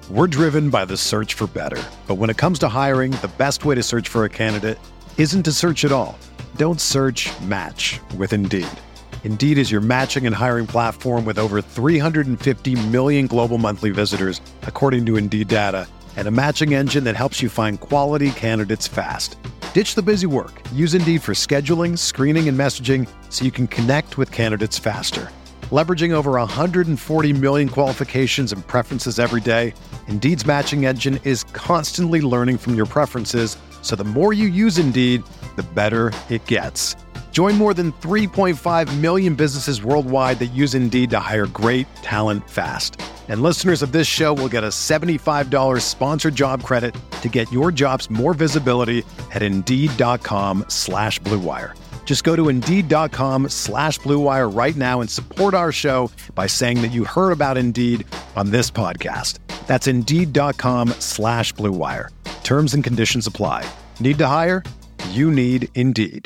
We're driven by the search for better. But when it comes to hiring, the best way to search for a candidate isn't to search at all. Don't search, match with Indeed. Indeed is your matching and hiring platform with over 350 million global monthly visitors, according to Indeed data, and a matching engine that helps you find quality candidates fast. Ditch the busy work. Use Indeed for scheduling, screening, and messaging so you can connect with candidates faster. Leveraging over 140 million qualifications and preferences every day, Indeed's matching engine is constantly learning from your preferences, so the more you use Indeed, the better it gets. Join more than 3.5 million businesses worldwide that use Indeed to hire great talent fast. And listeners of this show will get a $75 sponsored job credit to get your jobs more visibility at Indeed.com/Blue Wire. Just go to Indeed.com/Blue Wire right now and support our show by saying that you heard about Indeed on this podcast. That's Indeed.com/Blue Wire. Terms and conditions apply. Need to hire? You need Indeed.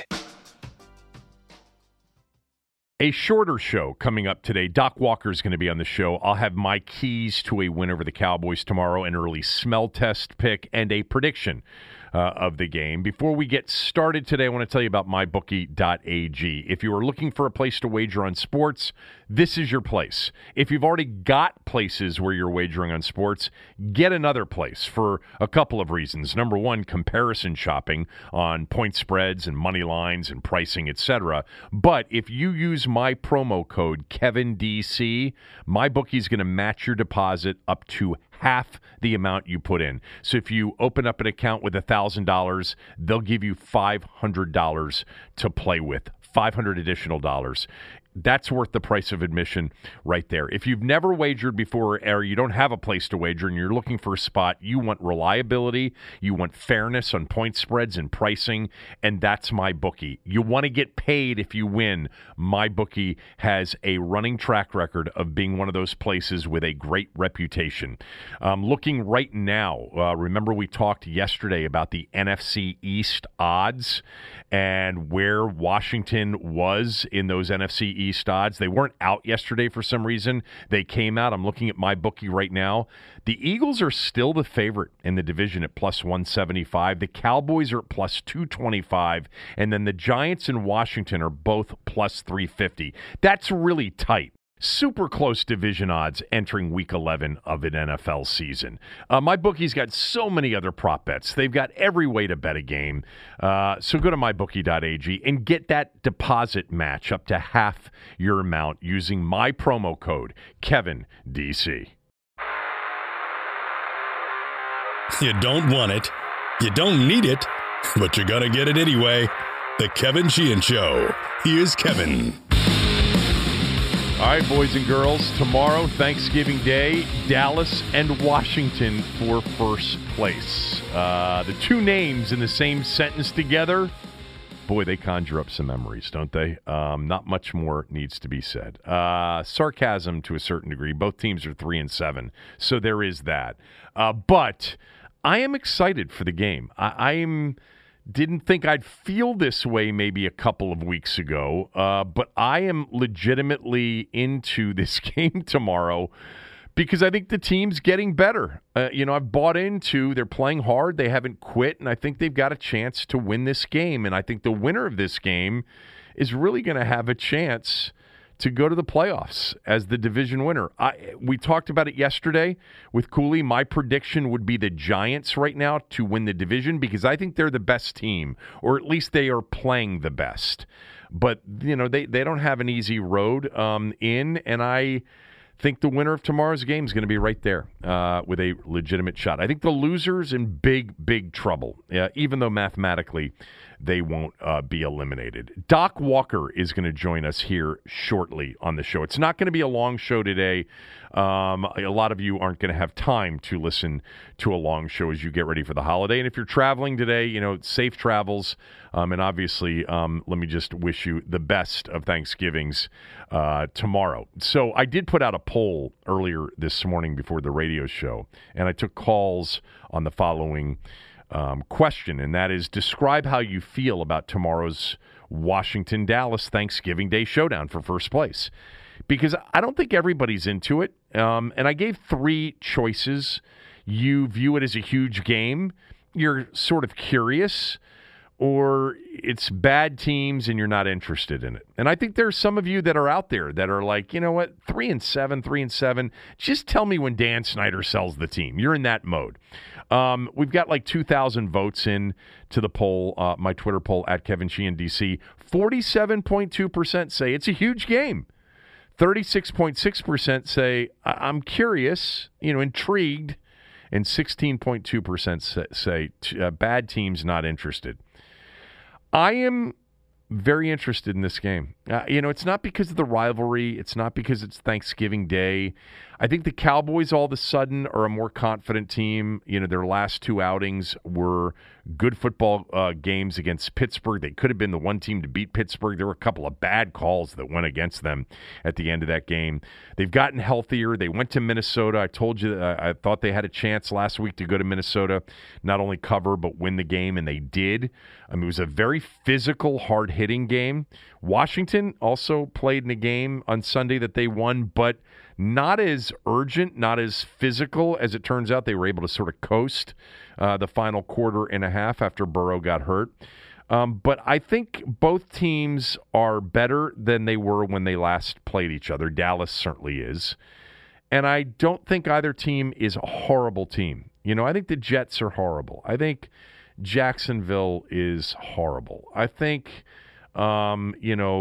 A shorter show coming up today. Doc Walker is going to be on the show. I'll have my keys to a win over the Cowboys tomorrow, an early smell test pick, and a prediction of the game. Before we get started today, I want to tell you about MyBookie.ag. If you are looking for a place to wager on sports, this is your place. If you've already got places where you're wagering on sports, get another place for a couple of reasons. Number one, comparison shopping on point spreads and money lines and pricing, etc. But if you use my promo code KevinDC, MyBookie is going to match your deposit up to half the amount you put in. So if you open up an account with $1,000, they'll give you $500 to play with, $500 additional dollars. That's worth the price of admission right there. If you've never wagered before or you don't have a place to wager and you're looking for a spot, you want reliability, you want fairness on point spreads and pricing, and that's MyBookie. You want to get paid if you win. MyBookie has a running track record of being one of those places with a great reputation. Looking right now, remember we talked yesterday about the NFC East odds and where Washington was in those NFC East odds. They weren't out yesterday for some reason. They came out. I'm looking at MyBookie right now. The Eagles are still the favorite in the division at plus 175. The Cowboys are at plus 225. And then the Giants and Washington are both plus 350. That's really tight. Super close division odds entering Week 11 of an NFL season. MyBookie's got so many other prop bets. They've got every way to bet a game. So go to MyBookie.ag and get that deposit match up to half your amount using my promo code, KevinDC. You don't want it. You don't need it. But you're going to get it anyway. The Kevin Sheehan Show. Here's Kevin. All right, boys and girls, tomorrow, Thanksgiving Day, Dallas and Washington for first place. The two names in the same sentence together, boy, they conjure up some memories, don't they? Not much more needs to be said. Sarcasm to a certain degree. Both teams are 3-7, so there is that. But I am excited for the game. Didn't think I'd feel this way maybe a couple of weeks ago, but I am legitimately into this game tomorrow because I think the team's getting better. I've bought into they're playing hard, they haven't quit, and I think they've got a chance to win this game. And I think the winner of this game is really going to have a chance to go to the playoffs as the division winner. We talked about it yesterday with Cooley. My prediction would be the Giants right now to win the division because I think they're the best team, or at least they are playing the best. But, they don't have an easy road in, and I think the winner of tomorrow's game is going to be right there with a legitimate shot. I think the loser's in big, big trouble, even though mathematically they won't be eliminated. Doc Walker is going to join us here shortly on the show. It's not going to be a long show today. A lot of you aren't going to have time to listen to a long show as you get ready for the holiday. And if you're traveling today, safe travels. And obviously, let me just wish you the best of Thanksgivings tomorrow. So I did put out a poll earlier this morning before the radio show, and I took calls on the following question, and that is, describe how you feel about tomorrow's Washington-Dallas Thanksgiving Day showdown for first place. Because I don't think everybody's into it. And I gave three choices. you view it as a huge game, you're sort of curious, or it's bad teams and you're not interested in it. And I think there's some of you that are out there that are like, you know what, 3-7, just tell me when Dan Snyder sells the team. You're in that mode. We've got like 2,000 votes in to the poll, my Twitter poll at Kevin Sheehan DC. 47.2% say it's a huge game. 36.6% say I'm curious, intrigued, and 16.2% say bad teams not interested. I am very interested in this game. It's not because of the rivalry. It's not because it's Thanksgiving Day. I think the Cowboys all of a sudden are a more confident team. Their last two outings were good football games against Pittsburgh. They could have been the one team to beat Pittsburgh. There were a couple of bad calls that went against them at the end of that game. They've gotten healthier. They went to Minnesota. I told you I thought they had a chance last week to go to Minnesota, not only cover but win the game, and they did. It was a very physical, hard-hitting game. Washington also played in a game on Sunday that they won, but not as urgent, not as physical. As it turns out, they were able to sort of coast the final quarter and a half after Burrow got hurt. But I think both teams are better than they were when they last played each other. Dallas certainly is. And I don't think either team is a horrible team. I think the Jets are horrible. I think Jacksonville is horrible. I think... who am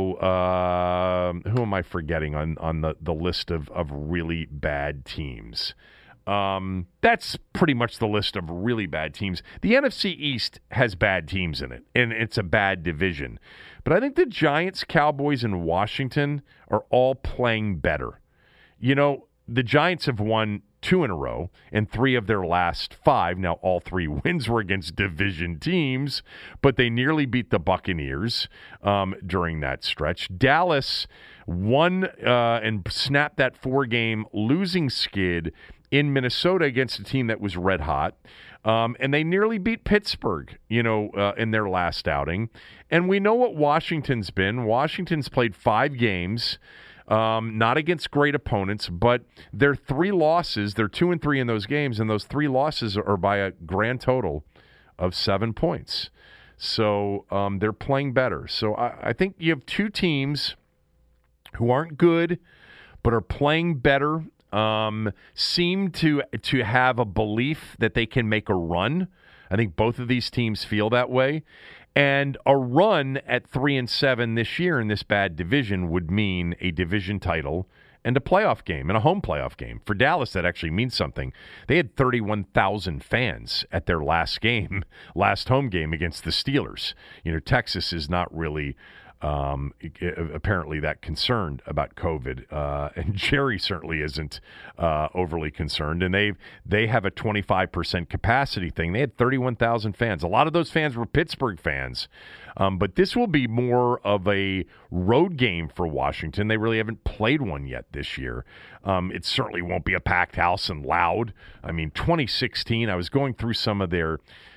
I forgetting on the list of really bad teams? That's pretty much the list of really bad teams. The NFC East has bad teams in it, and it's a bad division. But I think the Giants, Cowboys, and Washington are all playing better. The Giants have won 2 in a row and 3 of their last 5. Now, all 3 wins were against division teams, but they nearly beat the Buccaneers during that stretch. Dallas won and snapped that 4-game losing skid in Minnesota against a team that was red hot. And they nearly beat Pittsburgh, in their last outing. And we know what Washington's been. Washington's played 5 games. Not against great opponents, but their 3 losses, they're 2-3 in those games, and those 3 losses are by a grand total of 7 points. So they're playing better. So I think you have 2 teams who aren't good, but are playing better, seem to have a belief that they can make a run. I think both of these teams feel that way. And a run at 3-7 this year in this bad division would mean a division title and a playoff game, and a home playoff game. For Dallas, that actually means something. They had 31,000 fans at their last home game against the Steelers. Texas is not really apparently that concerned about COVID, and Jerry certainly isn't overly concerned. And they have a 25% capacity thing. They had 31,000 fans. A lot of those fans were Pittsburgh fans, but this will be more of a road game for Washington. They really haven't played one yet this year. It certainly won't be a packed house and loud. 2016, I was going through some of their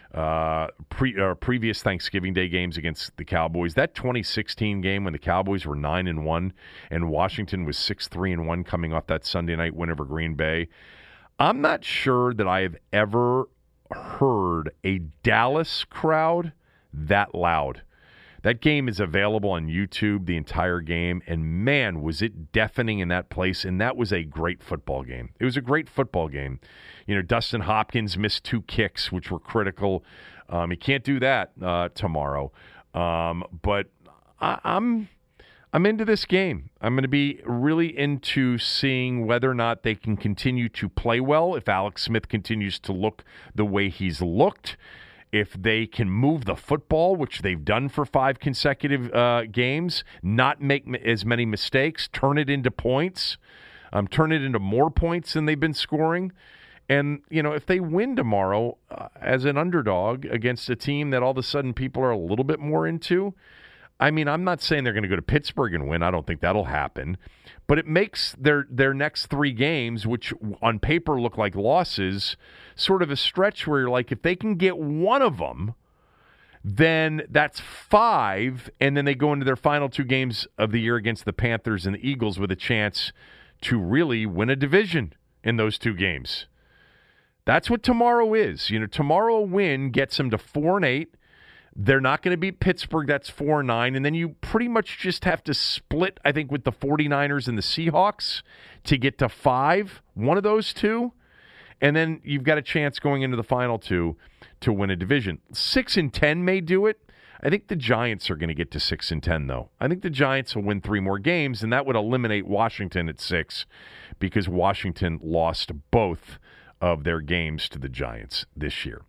previous Thanksgiving Day games against the Cowboys. That 2016 game when the Cowboys were 9-1 and Washington was 6-3-1 coming off that Sunday night win over Green Bay. I'm not sure that I have ever heard a Dallas crowd that loud. That game is available on YouTube, the entire game, and man, was it deafening in that place, and that was a great football game. It was a great football game. Dustin Hopkins missed 2 kicks, which were critical. He can't do that tomorrow. But I'm into this game. I'm going to be really into seeing whether or not they can continue to play well, if Alex Smith continues to look the way he's looked, if they can move the football, which they've done for 5 consecutive games, not make as many mistakes, turn it into points, turn it into more points than they've been scoring. And, if they win tomorrow as an underdog against a team that all of a sudden people are a little bit more into, I'm not saying they're going to go to Pittsburgh and win. I don't think that'll happen. But it makes their next 3 games, which on paper look like losses, sort of a stretch where you're like, if they can get one of them, then that's 5, and then they go into their final 2 games of the year against the Panthers and the Eagles with a chance to really win a division in those 2 games. That's what tomorrow is. Tomorrow win gets them to 4-8. They're not going to beat Pittsburgh. That's 4-9. And then you pretty much just have to split, I think, with the 49ers and the Seahawks to get to 5, one of those two. And then you've got a chance going into the final two to win a division. 6-10 may do it. I think the Giants are going to get to 6-10, though. I think the Giants will win 3 more games, and that would eliminate Washington at 6 because Washington lost both of their games to the Giants this year.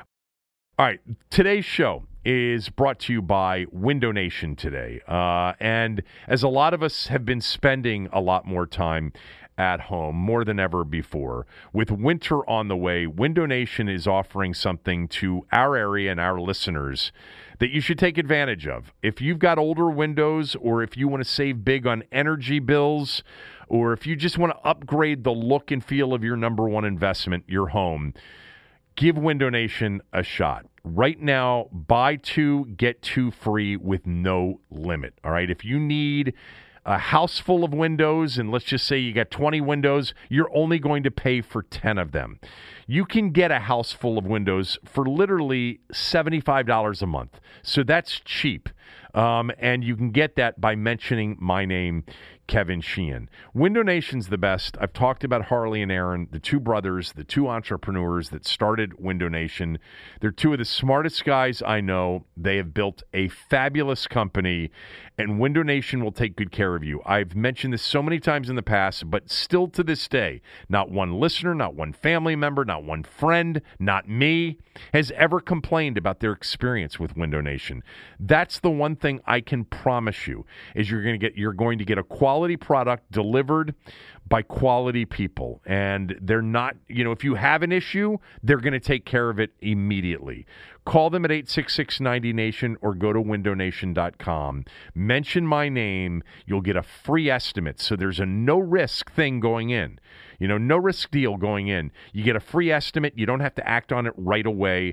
All right, today's show is brought to you by Window Nation today. And as a lot of us have been spending a lot more time at home, more than ever before, with winter on the way, Window Nation is offering something to our area and our listeners that you should take advantage of. If you've got older windows, or if you want to save big on energy bills, or if you just want to upgrade the look and feel of your number one investment, your home, give Window Nation a shot. Right now, buy 2, get 2 free with no limit. All right, if you need a house full of windows, and let's just say you got 20 windows, you're only going to pay for 10 of them. You can get a house full of windows for literally $75 a month. So that's cheap. And you can get that by mentioning my name, Kevin Sheehan. Window Nation's the best. I've talked about Harley and Aaron, the 2 brothers, the 2 entrepreneurs that started Window Nation. They're 2 of the smartest guys I know. They have built a fabulous company, and Window Nation will take good care of you. I've mentioned this so many times in the past, but still to this day, not one listener, not one family member, not one friend, not me, has ever complained about their experience with Window Nation. That's the one thing I can promise you, is you're going to get a quality product delivered by quality people. And they're not, if you have an issue, they're going to take care of it immediately. Call them at 866-90-NATION or go to windownation.com. Mention my name. You'll get a free estimate. So there's a no-risk thing going in. No-risk deal going in. You get a free estimate. You don't have to act on it right away.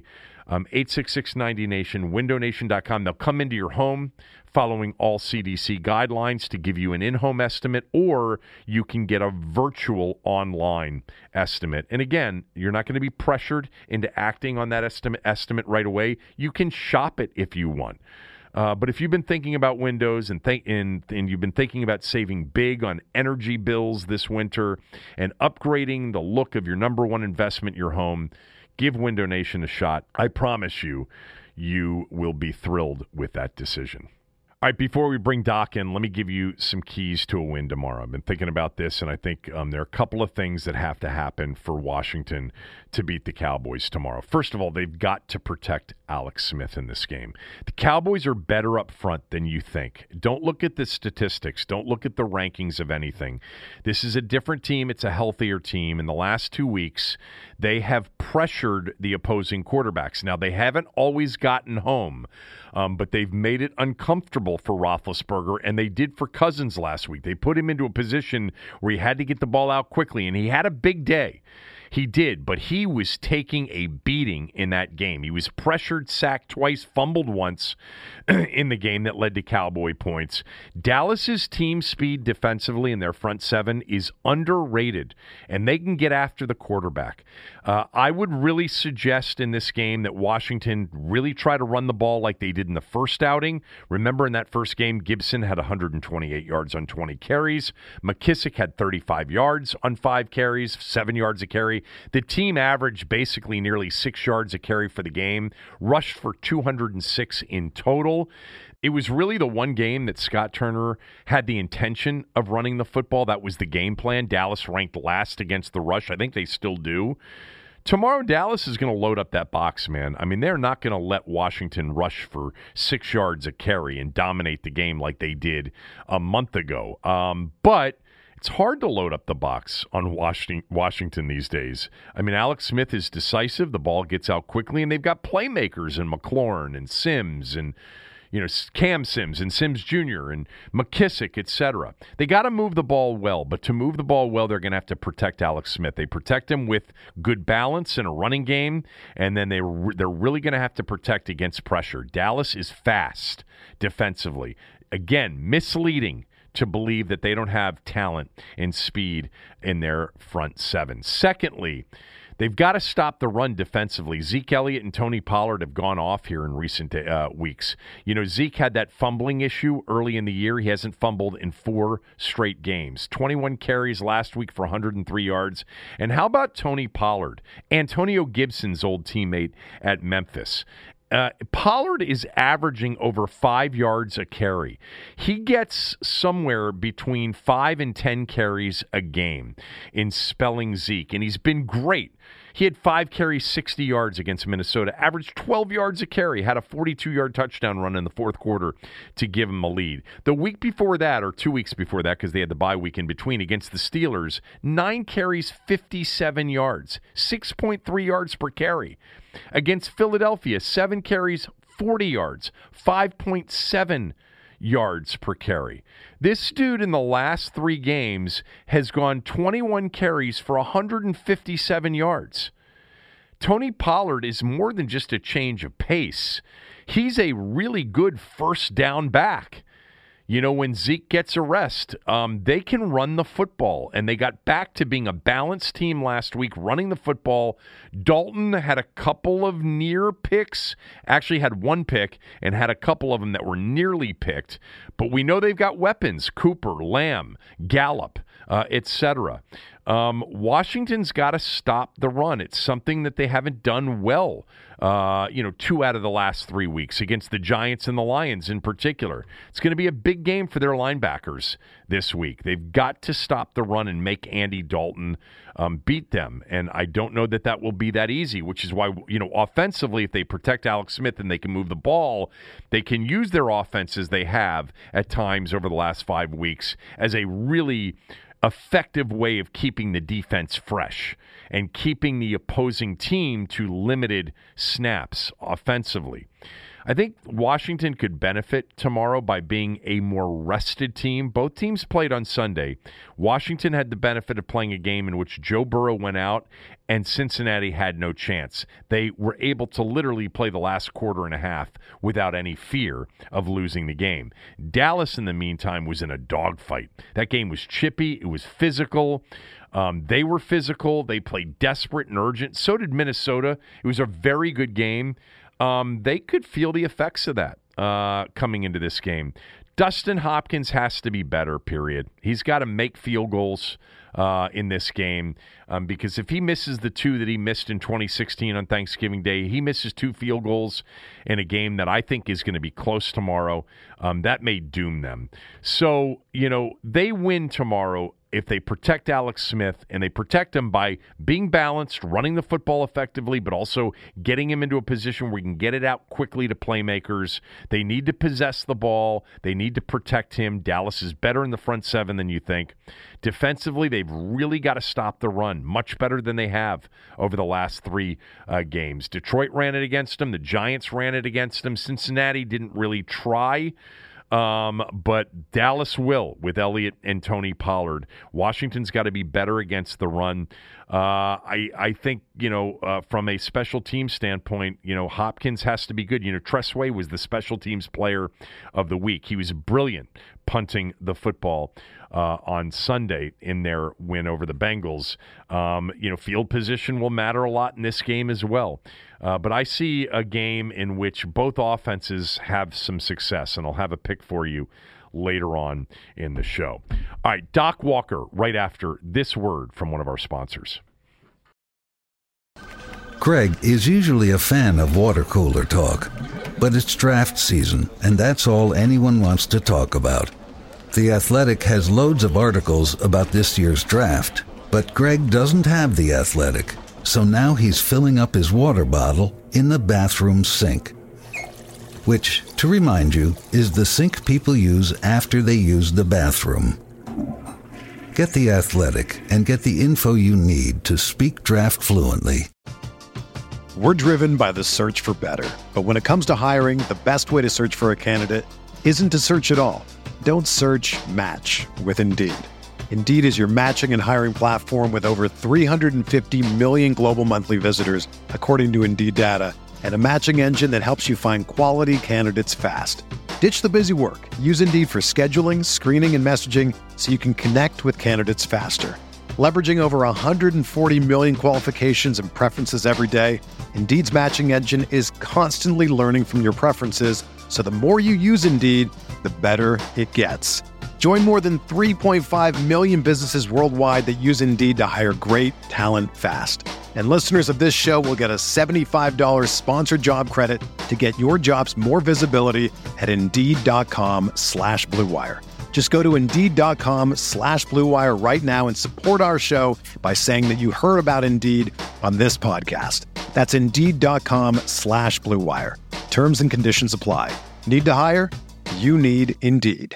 866-90-NATION, windownation.com. They'll come into your home following all CDC guidelines to give you an in-home estimate, or you can get a virtual online estimate. And again, you're not going to be pressured into acting on that estimate right away. You can shop it if you want. But if you've been thinking about windows and you've been thinking about saving big on energy bills this winter and upgrading the look of your number one investment, your home, give Window Nation a shot. I promise you, you will be thrilled with that decision. All right, before we bring Doc in, let me give you some keys to a win tomorrow. I've been thinking about this, and I think there are a couple of things that have to happen for Washington to beat the Cowboys tomorrow. First of all, they've got to protect Alex Smith in this game. The Cowboys are better up front than you think. Don't look at the statistics. Don't look at the rankings of anything. This is a different team. It's a healthier team. In the last 2 weeks, they have pressured the opposing quarterbacks. Now, they haven't always gotten home, but they've made it uncomfortable for Roethlisberger, and they did for Cousins last week. They put him into a position where he had to get the ball out quickly, and he had a big day. He did, but he was taking a beating in that game. He was pressured, sacked twice, fumbled once in the game that led to Cowboy points. Dallas's team speed defensively in their front 7 is underrated, and they can get after the quarterback. I would really suggest in this game that Washington really try to run the ball like they did in the first outing. Remember, in that first game, Gibson had 128 yards on 20 carries. McKissick had 35 yards on 5 carries, 7 yards a carry. The team averaged basically nearly 6 yards a carry for the game, rushed for 206 in total. It was really the one game that Scott Turner had the intention of running the football. That was the game plan. Dallas ranked last against the rush. I think they still do. Tomorrow, Dallas is going to load up that box, man. I mean, they're not going to let Washington rush for 6 yards a carry and dominate the game like they did a month ago. But it's hard to load up the box on Washington these days. I mean, Alex Smith is decisive. The ball gets out quickly, and they've got playmakers in McLaurin and Sims and Cam Sims and Sims Jr. and McKissick, etc. They got to move the ball well, but to move the ball well, they're going to have to protect Alex Smith. They protect him with good balance in a running game, and then they're really going to have to protect against pressure. Dallas is fast defensively. Again, misleading to believe that they don't have talent and speed in their front 7. Secondly, They've got to stop the run defensively. Zeke Elliott and Tony Pollard have gone off here in recent weeks. You know, Zeke had that fumbling issue early in the year. He hasn't fumbled in 4 straight games. 21 carries last week for 103 yards. And how about Tony Pollard, Antonio Gibson's old teammate at Memphis? Pollard is averaging over 5 yards a carry. He gets somewhere between 5 and 10 carries a game in spelling Zeke, and he's been great. He had 5 carries, 60 yards against Minnesota, averaged 12 yards a carry, had a 42-yard touchdown run in the fourth quarter to give him a lead. The week before that, or 2 weeks before that, because they had the bye week in between, against the Steelers, 9 carries, 57 yards, 6.3 yards per carry. Against Philadelphia, 7 carries, 40 yards, 5.7 yards per carry. This dude in the last 3 games has gone 21 carries for 157 yards. Tony Pollard is more than just a change of pace. He's a really good first down back. You know, when Zeke gets a rest, they can run the football, and they got back to being a balanced team last week, running the football. Dalton had a couple of near picks, actually had 1 pick, and had a couple of them that were nearly picked. But we know they've got weapons: Cooper, Lamb, Gallup, etc. Washington's got to stop the run. It's something that they haven't done well, 2 out of the last 3 weeks against the Giants and the Lions in particular. It's going to be a big game for their linebackers this week. They've got to stop the run and make Andy Dalton beat them. And I don't know that will be that easy, which is why, offensively, if they protect Alex Smith and they can move the ball, they can use their offenses they have at times over the last 5 weeks as a really effective way of keeping the defense fresh and keeping the opposing team to limited snaps offensively. I think Washington could benefit tomorrow by being a more rested team. Both teams played on Sunday. Washington had the benefit of playing a game in which Joe Burrow went out and Cincinnati had no chance. They were able to literally play the last quarter and a half without any fear of losing the game. Dallas, in the meantime, was in a dogfight. That game was chippy. It was physical. They were physical. They played desperate and urgent. So did Minnesota. It was a very good game. They could feel the effects of that coming into this game. Dustin Hopkins has to be better, period. He's got to make field goals in this game because if he misses the 2 that he missed in 2016 on Thanksgiving Day, he misses 2 field goals in a game that I think is going to be close tomorrow. That may doom them. So, they win tomorrow if they protect Alex Smith, and they protect him by being balanced, running the football effectively, but also getting him into a position where he can get it out quickly to playmakers. They need to possess the ball. They need to protect him. Dallas is better in the front 7 than you think. Defensively, they've really got to stop the run, much better than they have over the last 3 games. Detroit ran it against them. The Giants ran it against them. Cincinnati didn't really try. But Dallas will with Elliott and Tony Pollard. Washington's got to be better against the run. I think, from a special team standpoint, Hopkins has to be good. Tressway was the special teams player of the week. He was brilliant punting the football on Sunday in their win over the Bengals. Field position will matter a lot in this game as well. But I see a game in which both offenses have some success, and I'll have a pick for you later on in the show. All right, Doc Walker, right after this word from one of our sponsors. Greg is usually a fan of water cooler talk, but it's draft season, and that's all anyone wants to talk about. The Athletic has loads of articles about this year's draft, but Greg doesn't have The Athletic, so now he's filling up his water bottle in the bathroom sink, which, to remind you, is the sink people use after they use the bathroom. Get The Athletic and get the info you need to speak draft fluently. We're driven by the search for better. But when it comes to hiring, the best way to search for a candidate isn't to search at all. Don't search, match with Indeed. Indeed is your matching and hiring platform with over 350 million global monthly visitors, according to Indeed data, and a matching engine that helps you find quality candidates fast. Ditch the busy work. Use Indeed for scheduling, screening, and messaging so you can connect with candidates faster. Leveraging over 140 million qualifications and preferences every day, Indeed's matching engine is constantly learning from your preferences, so the more you use Indeed, the better it gets. Join more than 3.5 million businesses worldwide that use Indeed to hire great talent fast. And listeners of this show will get a $75 sponsored job credit to get your jobs more visibility at Indeed.com/Blue Wire. Just go to Indeed.com/Blue Wire right now and support our show by saying that you heard about Indeed on this podcast. That's Indeed.com/Blue Wire. Terms and conditions apply. Need to hire? You need Indeed.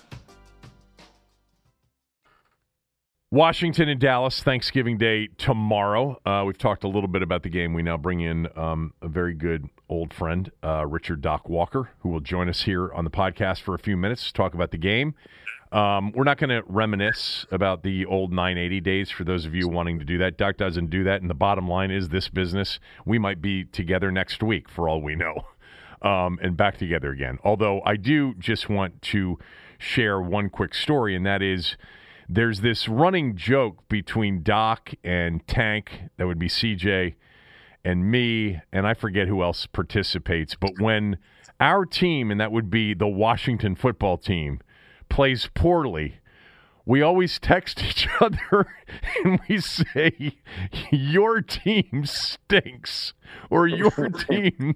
Washington and Dallas, Thanksgiving Day tomorrow. We've talked a little bit about the game. We now bring in a very good old friend, Richard Doc Walker, who will join us here on the podcast for a few minutes to talk about the game. We're not going to reminisce about the old 980 days for those of you wanting to do that. Doc doesn't do that, and the bottom line is this business, we might be together next week for all we know, and back together again. Although I do just want to share one quick story, and that is there's this running joke between Doc and Tank, that would be CJ, and me, and I forget who else participates. But when our team, and that would be the Washington football team, plays poorly, we always text each other and we say, your team stinks, or your team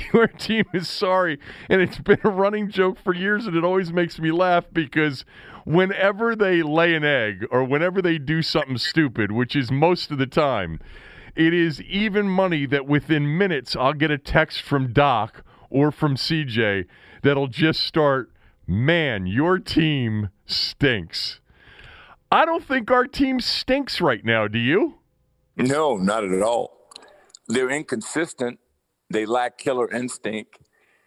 is sorry. And it's been a running joke for years, and it always makes me laugh because whenever they lay an egg or whenever they do something stupid, which is most of the time, it is even money that within minutes I'll get a text from Doc or from CJ that'll just start, man, your team stinks. I don't think our team stinks right now, do you? No, not at all. They're inconsistent. They lack killer instinct.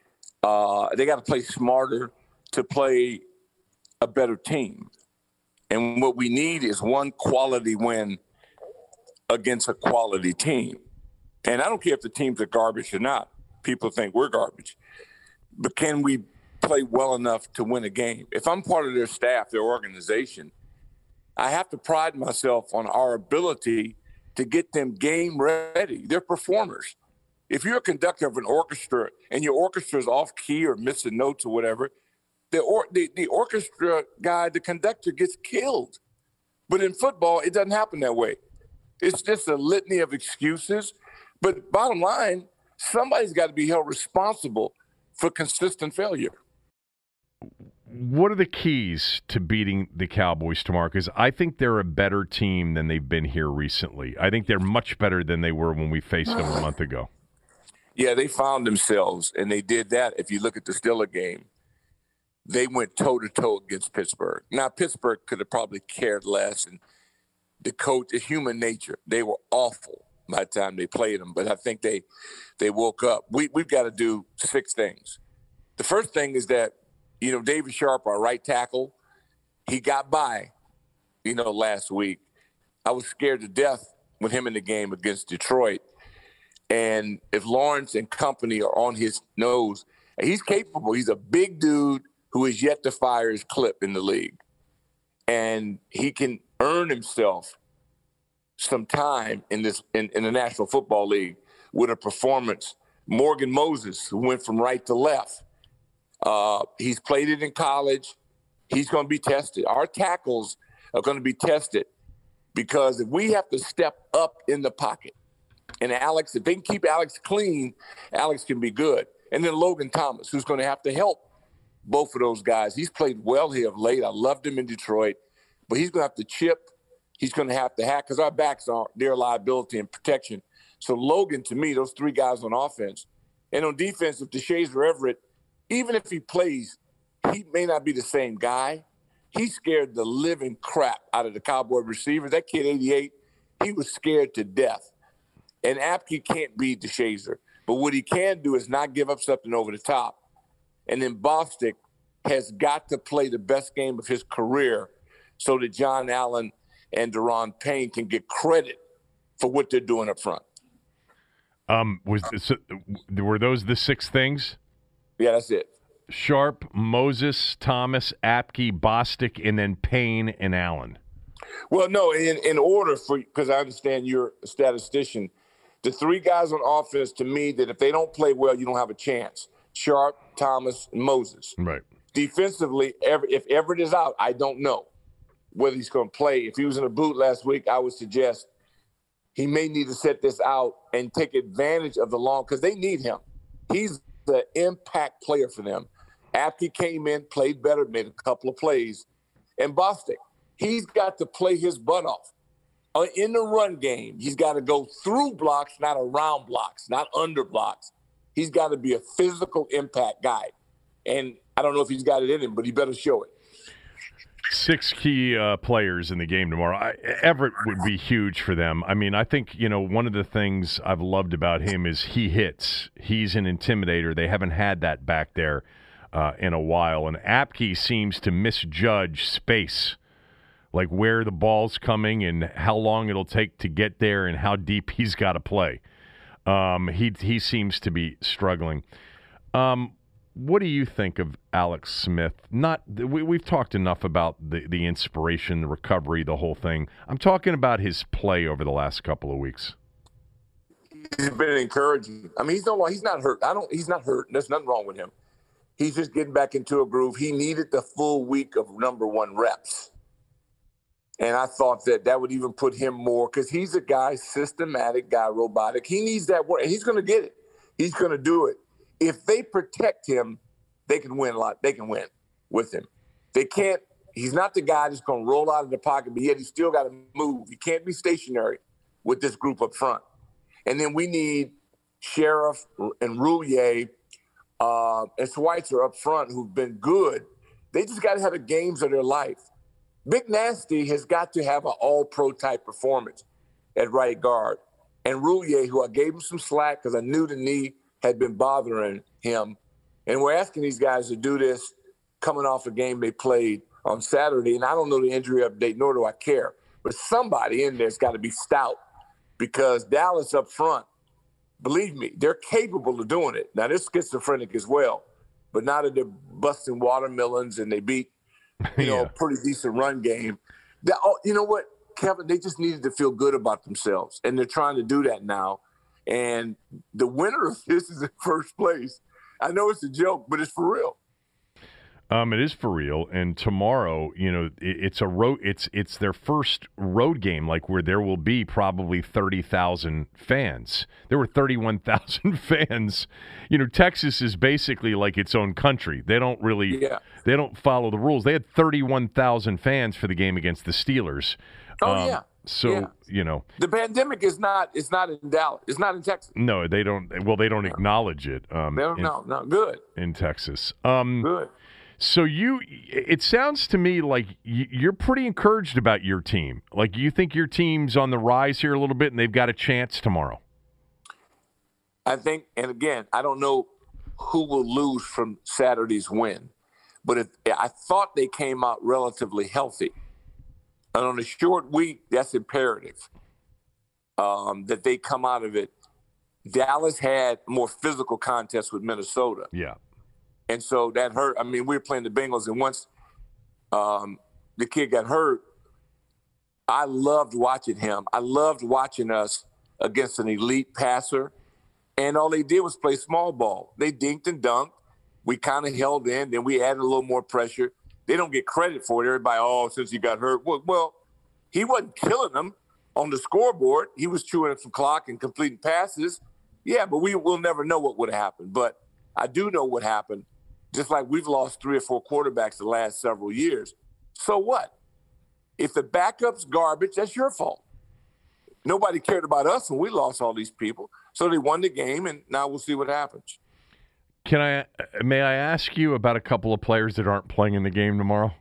They got to play smarter to play a better team. And what we need is one quality win against a quality team. And I don't care if the teams are garbage or not. People think we're garbage. But can we play well enough to win a game? If I'm part of their staff, their organization, I have to pride myself on our ability to get them game ready. They're performers. If you're a conductor of an orchestra and your orchestra is off key or missing notes or whatever, the orchestra guy, the conductor, gets killed. But in football, it doesn't happen that way. It's just a litany of excuses. But bottom line, somebody's got to be held responsible for consistent failure. What are the keys to beating the Cowboys tomorrow? Because I think they're a better team than they've been here recently. I think they're much better than they were when we faced them a month ago. Yeah, they found themselves, and they did that. If you look at the Steelers game, they went toe-to-toe against Pittsburgh. Now, Pittsburgh could have probably cared less, and the coach, it's human nature. They were awful by the time they played them, but I think they woke up. We've got to do 6 things. The first thing is that, David Sharp, our right tackle, he got by, last week. I was scared to death with him in the game against Detroit. And if Lawrence and company are on his nose, he's capable. He's a big dude who is yet to fire his clip in the league. And he can earn himself some time in the National Football League with a performance. Morgan Moses, who went from right to left. He's played it in college. He's going to be tested. Our tackles are going to be tested because if we have to step up in the pocket, and Alex, if they can keep Alex clean, Alex can be good. And then Logan Thomas, who's going to have to help both of those guys. He's played well here of late. I loved him in Detroit, but he's going to have to chip. He's going to have to hack because our backs are their liability and protection. So Logan, to me, those 3 guys on offense. And on defense, if DeShazer Everett, even if he plays, he may not be the same guy. He scared the living crap out of the Cowboy receivers. That kid, 88, he was scared to death. And Apke can't beat DeShazer. But what he can do is not give up something over the top. And then Bostic has got to play the best game of his career so that John Allen and Daron Payne can get credit for what they're doing up front. Were those the 6 things? Yeah, that's it. Sharp, Moses, Thomas, Apke, Bostic, and then Payne and Allen. Well, no, in order for, because I understand you're a statistician, the three guys on offense, to me, that if they don't play well, you don't have a chance. Sharp, Thomas, and Moses. Right. Defensively, if Everett is out, I don't know whether he's going to play. If he was in a boot last week, I would suggest he may need to set this out and take advantage of the long, because they need him. He's the impact player for them. Apke came in, played better, made a couple of plays. And Bostic, he's got to play his butt off. In the run game, he's got to go through blocks, not around blocks, not under blocks. He's got to be a physical impact guy. And I don't know if he's got it in him, but he better show it. 6 key players in the game tomorrow. Everett would be huge for them. I mean, I think, one of the things I've loved about him is he hits. He's an intimidator. They haven't had that back there in a while. And Apke seems to misjudge space, like where the ball's coming and how long it'll take to get there and how deep he's got to play. He seems to be struggling. What do you think of Alex Smith? We've talked enough about the inspiration, the recovery, the whole thing. I'm talking about his play over the last couple of weeks. He's been encouraging. I mean, he's not hurt. He's not hurt. There's nothing wrong with him. He's just getting back into a groove. He needed the full week of number 1 reps. And I thought that would even put him more, because he's a guy, systematic guy, robotic. He needs that work, and he's going to get it. He's going to do it. If they protect him, they can win a lot. They can win with him. They can't. He's not the guy that's going to roll out of the pocket, but yet he's still got to move. He can't be stationary with this group up front. And then we need Sheriff and Roulier and Schweitzer up front, who've been good. They just got to have the games of their life. Big Nasty has got to have an all-pro type performance at right guard. And Roulier, who I gave him some slack because I knew the knee had been bothering him. And we're asking these guys to do this coming off a game they played on Saturday. And I don't know the injury update, nor do I care. But somebody in there's got to be stout, because Dallas up front, believe me, they're capable of doing it. Now, they're schizophrenic as well. But now that they're busting watermelons and they beat, a pretty decent run game. You know what, Kevin? They just needed to feel good about themselves. And they're trying to do that now. And the winner of this is in first place. I know it's a joke, but it's for real. It is for real. And tomorrow, it's a road. It's their first road game, like where there will be probably 30,000 fans. There were 31,000 fans. Texas is basically like its own country. They don't really, they don't follow the rules. They had 31,000 fans for the game against the Steelers. So, the pandemic is not in Dallas. It's not in Texas. No, they don't. Well, they don't acknowledge it. They don't know. Good. In Texas. Good. So it sounds to me like you're pretty encouraged about your team. Like, you think your team's on the rise here a little bit and they've got a chance tomorrow. I think, and again, I don't know who will lose from Saturday's win, but I thought they came out relatively healthy. And on a short week, that's imperative that they come out of it. Dallas had more physical contests with Minnesota. Yeah. And so that hurt. I mean, we were playing the Bengals, and once the kid got hurt, I loved watching him. I loved watching us against an elite passer. And all they did was play small ball. They dinked and dunked. We kind of held in. Then we added a little more pressure. They don't get credit for it. Everybody, since he got hurt. Well, he wasn't killing them on the scoreboard. He was chewing up some clock and completing passes. Yeah, but we'll never know what would have happened. But I do know what happened, just like we've lost 3 or 4 quarterbacks the last several years. So what? If the backup's garbage, that's your fault. Nobody cared about us when we lost all these people. So they won the game, and now we'll see what happens. May I ask you about a couple of players that aren't playing in the game tomorrow?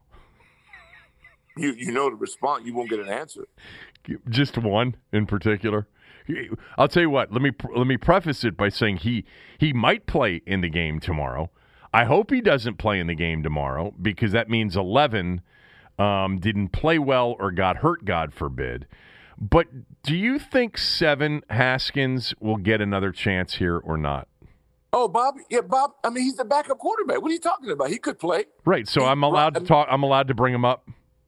You know the response. You won't get an answer. Just one in particular. I'll tell you what. Let me preface it by saying he might play in the game tomorrow. I hope he doesn't play in the game tomorrow, because that means 11 didn't play well or got hurt, God forbid. But do you think 7 Haskins will get another chance here or not? Oh, Bob. Yeah, Bob. I mean, he's the backup quarterback. What are you talking about? He could play. Right. So I'm allowed to talk. I'm allowed to bring him up.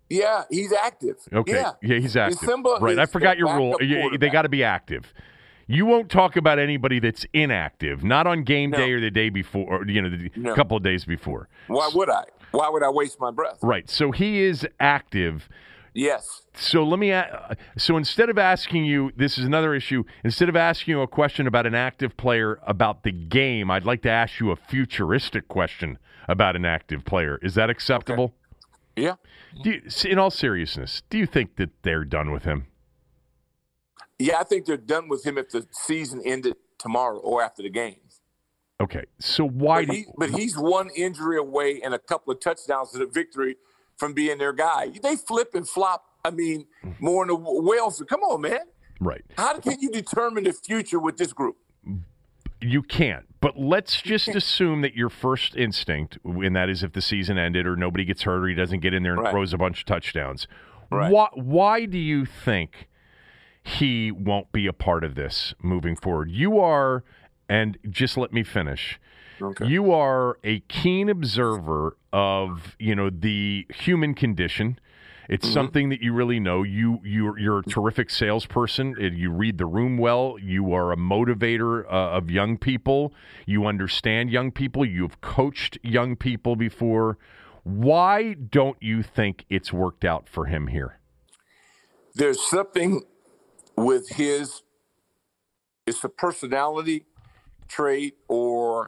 Yeah, he's active. Okay. Yeah, he's active. Simba right. I forgot your rule. backup They got to be active. You won't talk about anybody that's inactive, not on game No. day or the day before, or, a couple of days before. Why would I? Why would I waste my breath? Right. So he is active. Yes. So let me. So instead of asking you, this is another issue. Instead of asking you a question about an active player about the game, I'd like to ask you a futuristic question about an active player. Is that acceptable? Okay. Yeah. In all seriousness, do you think that they're done with him? Yeah, I think they're done with him if the season ended tomorrow or after the game. Okay, so why? But he's one injury away and a couple of touchdowns to the victory from being their guy. They flip and flop. I mean, more in the Wales. Come on, man. Right. How can you determine the future with this group? You can't. But let's just assume that your first instinct, and that is if the season ended or nobody gets hurt or he doesn't get in there and throws a bunch of touchdowns. Right. Why do you think he won't be a part of this moving forward? You are, and just let me finish. Okay. You are a keen observer of, the human condition. It's something that you really know. You're a terrific salesperson. You read the room well. You are a motivator of young people. You understand young people. You've coached young people before. Why don't you think it's worked out for him here? There's something with it's a personality trait or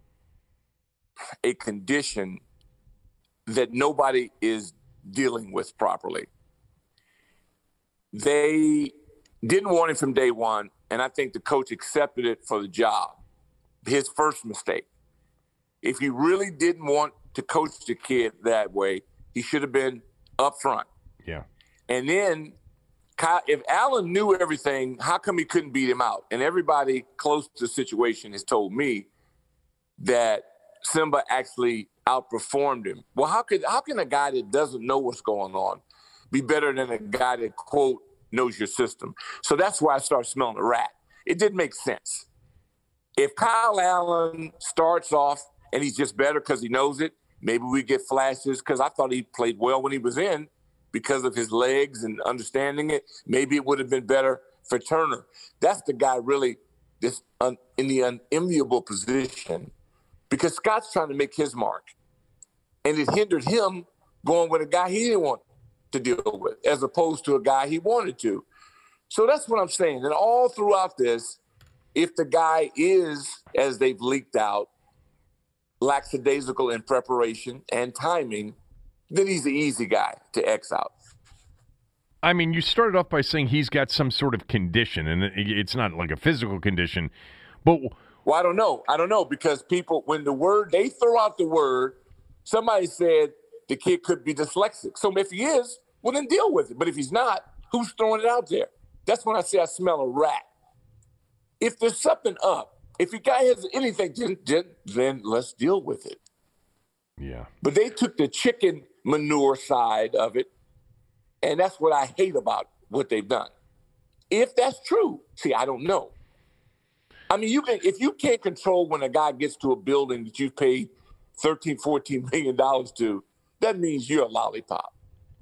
a condition that nobody is dealing with properly. They didn't want him from day one, and I think the coach accepted it for the job. His first mistake. If he really didn't want to coach the kid that way, he should have been up front. Yeah. And then if Allen knew everything, how come he couldn't beat him out? And everybody close to the situation has told me that Simba actually outperformed him. Well, how can a guy that doesn't know what's going on be better than a guy that, quote, knows your system? So that's why I started smelling a rat. It didn't make sense. If Kyle Allen starts off and he's just better because he knows it, maybe we get flashes, because I thought he played well when he was in because of his legs and understanding it. Maybe it would have been better for Turner. That's the guy really in the unenviable position, because Scott's trying to make his mark. And it hindered him going with a guy he didn't want to deal with, as opposed to a guy he wanted to. So that's what I'm saying. And all throughout this, if the guy is, as they've leaked out, lackadaisical in preparation and timing, then he's the easy guy to X out. I mean, you started off by saying he's got some sort of condition, and it's not like a physical condition, but... Well, I don't know, because people, when they throw out the word, somebody said the kid could be dyslexic. So if he is, well, then deal with it. But if he's not, who's throwing it out there? That's when I say I smell a rat. If there's something up, if the guy has anything, then let's deal with it. Yeah. But they took the chicken manure side of it, and that's what I hate about what they've done. If that's true, see, I don't know. I mean, if you can't control when a guy gets to a building that you've paid $13, $14 million to, that means you're a lollipop.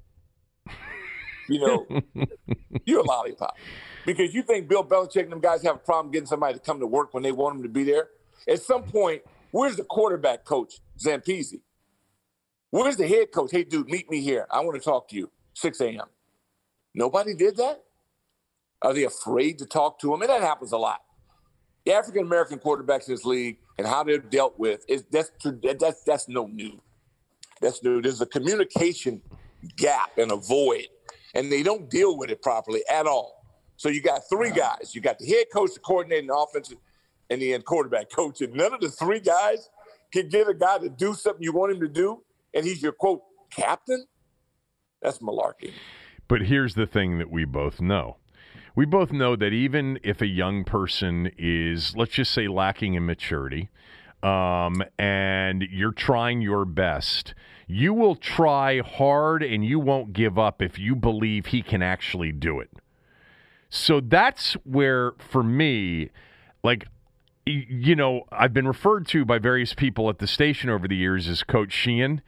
You're a lollipop. Because you think Bill Belichick and them guys have a problem getting somebody to come to work when they want them to be there? At some point, where's the quarterback coach, Zampese? Where's the head coach? Hey, dude, meet me here. I want to talk to you. 6 a.m. Nobody did that? Are they afraid to talk to him? And that happens a lot. The African-American quarterbacks in this league and how they're dealt with, that's no new. That's new. There's a communication gap and a void, and they don't deal with it properly at all. So you got three guys. You got the head coach, the coordinator, and the offensive, and the quarterback coach. And none of the three guys can get a guy to do something you want him to do, and he's your, quote, captain? That's malarkey. But here's the thing that we both know. We both know that even if a young person is, let's just say, lacking in maturity, and you're trying your best, you will try hard and you won't give up if you believe he can actually do it. So that's where, for me, like, I've been referred to by various people at the station over the years as Coach Sheehan.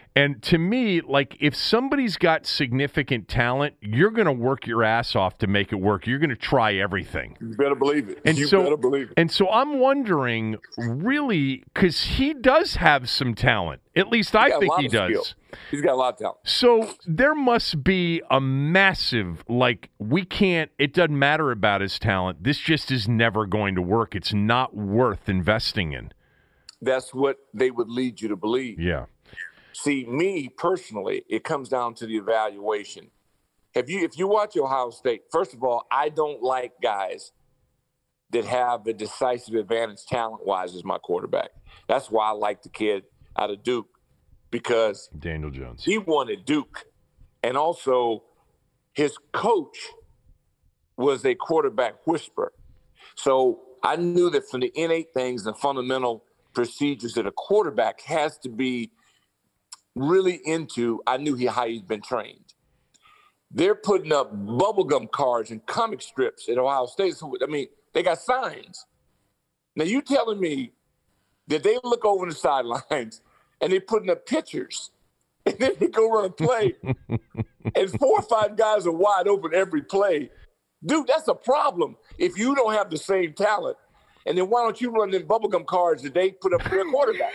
And to me, like, if somebody's got significant talent, you're going to work your ass off to make it work. You're going to try everything. You better believe it. Better believe it. And so I'm wondering, really, because he does have some talent. At least I think he does. Skill. He's got a lot of talent. So there must be a massive, like, it doesn't matter about his talent. This just is never going to work. It's not worth investing in. That's what they would lead you to believe. Yeah. See, me personally, it comes down to the evaluation. If you watch Ohio State, first of all, I don't like guys that have a decisive advantage talent-wise as my quarterback. That's why I like the kid out of Duke, because Daniel Jones. He won at Duke. And also his coach was a quarterback whisperer. So I knew that from the innate things and fundamental procedures that a quarterback has to be really into, I knew how he'd been trained. They're putting up bubblegum cards and comic strips at Ohio State. So, I mean, they got signs. Now, you telling me that they look over the sidelines and they're putting up pictures, and then they go run a play, and 4 or 5 guys are wide open every play. Dude, that's a problem if you don't have the same talent. And then why don't you run them bubblegum cards that they put up for their quarterback?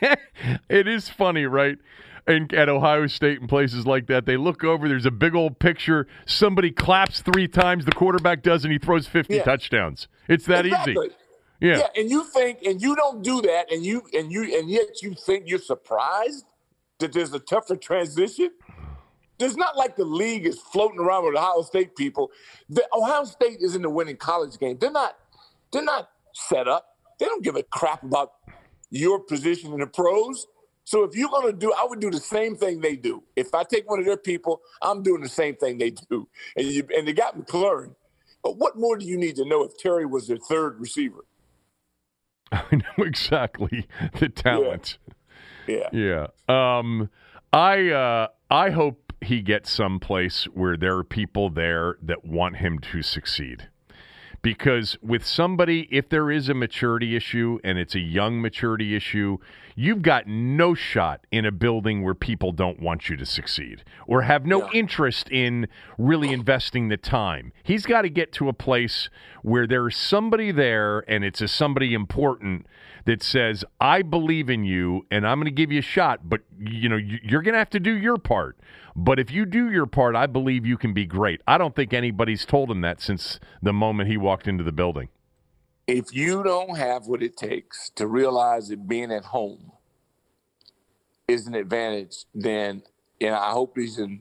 It is funny, right? And at Ohio State and places like that, they look over, there's a big old picture, somebody claps 3 times, the quarterback does, and he throws 50 touchdowns. It's that easy. Yeah, and you think, and you don't do that, and yet you think you're surprised that there's a tougher transition? There's not like the league is floating around with Ohio State people. Ohio State is in the winning college game. They're not set up. They don't give a crap about your position in the pros. So if you're going to do, I would do the same thing they do. If I take one of their people, I'm doing the same thing they do. And they got McLaurin. But what more do you need to know if Terry was their third receiver? I know exactly the talent. Yeah. I hope he gets someplace where there are people there that want him to succeed. Because with somebody, if there is a maturity issue and it's a young maturity issue, you've got no shot in a building where people don't want you to succeed or have no interest in really investing the time. He's got to get to a place where there's somebody there, and it's somebody important, that says, I believe in you and I'm going to give you a shot, but you're going to have to do your part. But if you do your part, I believe you can be great. I don't think anybody's told him that since the moment he walked into the building. If you don't have what it takes to realize that being at home is an advantage, then I hope he's in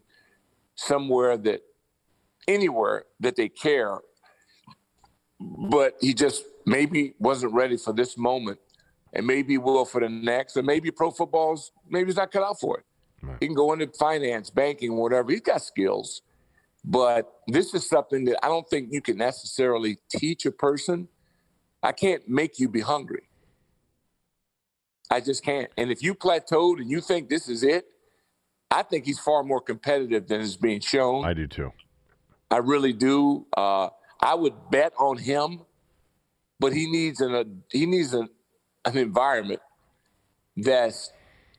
anywhere that they care, but he just maybe wasn't ready for this moment, and maybe he will for the next, or maybe pro football's, maybe he's not cut out for it. Right. He can go into finance, banking, whatever. He's got skills. But this is something that I don't think you can necessarily teach a person. I can't make you be hungry. I just can't. And if you plateaued and you think this is it, I think he's far more competitive than is being shown. I do too. I really do. I would bet on him, but he needs an environment that's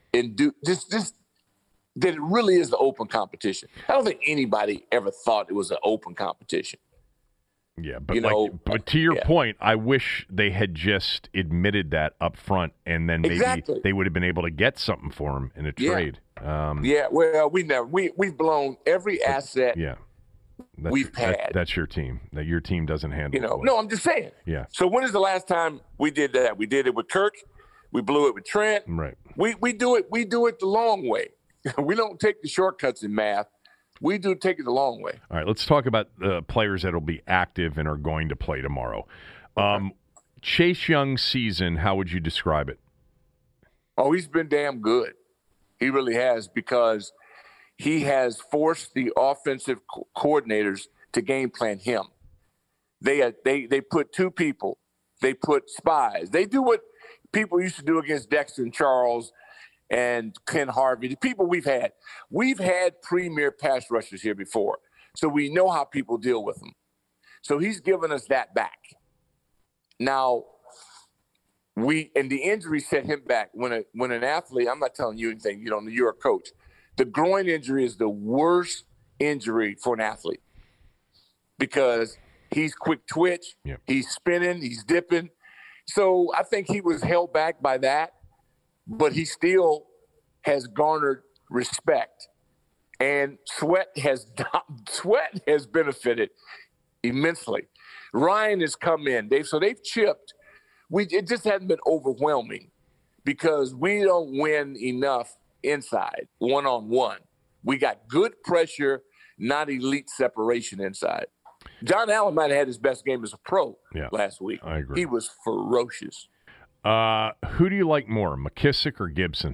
that it really is the open competition. I don't think anybody ever thought it was an open competition. Yeah, but but to your point, I wish they had just admitted that up front, and then maybe they would have been able to get something for him in a trade. Well, we've blown every asset. We've had. That's your team. That your team doesn't handle. No, I'm just saying. Yeah. So when is the last time we did that? We did it with Kirk. We blew it with Trent. Right. We do it the long way. We don't take the shortcuts in math. We do take it the long way. All right, let's talk about the players that will be active and are going to play tomorrow. Chase Young's season, how would you describe it? Oh, he's been damn good. He really has, because he has forced the offensive coordinators to game plan him. They put 2 people. They put spies. They do what people used to do against Dexter and Charles and Ken Harvey, the people we've had. We've had premier pass rushers here before, so we know how people deal with them. So he's given us that back. Now, and the injury set him back. When an athlete, I'm not telling you anything, you're a coach. The groin injury is the worst injury for an athlete because he's quick twitch, he's spinning, he's dipping. So I think he was held back by that, but he still has garnered respect. And Sweat has benefited immensely. Ryan has come in. They've chipped. It just hasn't been overwhelming because we don't win enough inside, one-on-one. We got good pressure, not elite separation inside. John Allen might have had his best game as a pro last week. I agree. He was ferocious. Who do you like more, McKissick or Gibson?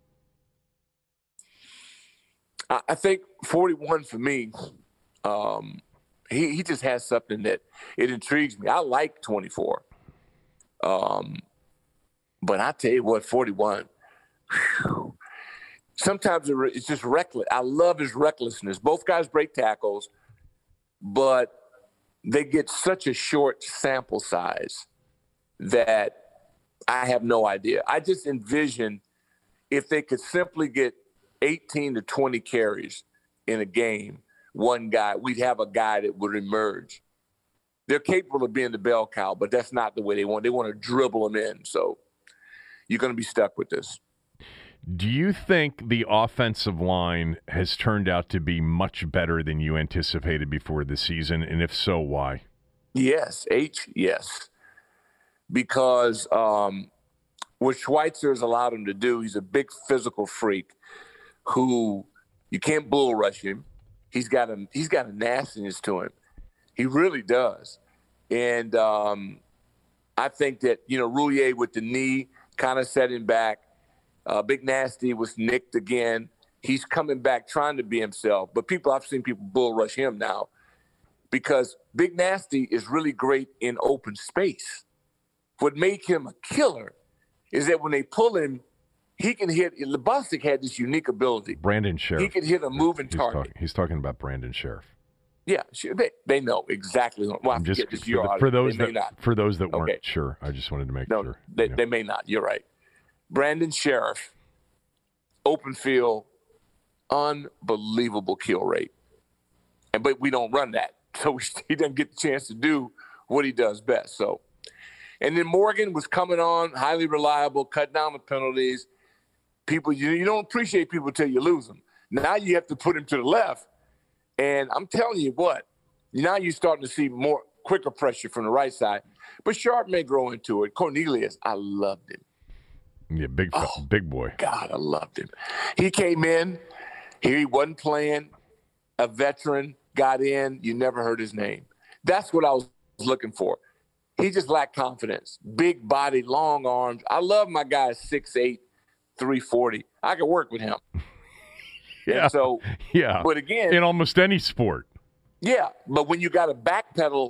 I think 41 for me, he just has something that it intrigues me. I like 24. But I tell you what, 41, whew, sometimes it's just reckless. I love his recklessness. Both guys break tackles, but they get such a short sample size that I have no idea. I just envision if they could simply get 18 to 20 carries in a game, one guy, we'd have a guy that would emerge. They're capable of being the bell cow, but that's not the way they want. They want to dribble them in. So you're going to be stuck with this. Do you think the offensive line has turned out to be much better than you anticipated before the season? And if so, why? Yes, yes. Because what Schweitzer has allowed him to do, he's a big physical freak who you can't bull rush him. He's got a nastiness to him. He really does. And I think that, Roulier with the knee kind of set him back. Big Nasty was nicked again. He's coming back trying to be himself. But I've seen people bull rush him now because Big Nasty is really great in open space. What made him a killer is that when they pull him, he can hit. Lebostic had this unique ability. Brandon Sheriff. He could hit a moving target. He's talking about Brandon Sheriff. Yeah, they know exactly. Well, I'm just for those that weren't sure. I just wanted to make sure. They may not. You're right. Brandon Sheriff, open field, unbelievable kill rate, but we don't run that, so he doesn't get the chance to do what he does best. So, and then Morgan was coming on, highly reliable, cut down the penalties. People, you don't appreciate people until you lose them. Now you have to put him to the left. And I'm telling you what, now you're starting to see more quicker pressure from the right side. But Sharp may grow into it. Cornelius, I loved him. Yeah, big boy. God, I loved him. He came in. He wasn't playing. A veteran got in. You never heard his name. That's what I was looking for. He just lacked confidence. Big body, long arms. I love my guy 6'8", 340. I could work with him. Yeah. So, yeah. But again, in almost any sport. Yeah, but when you got to backpedal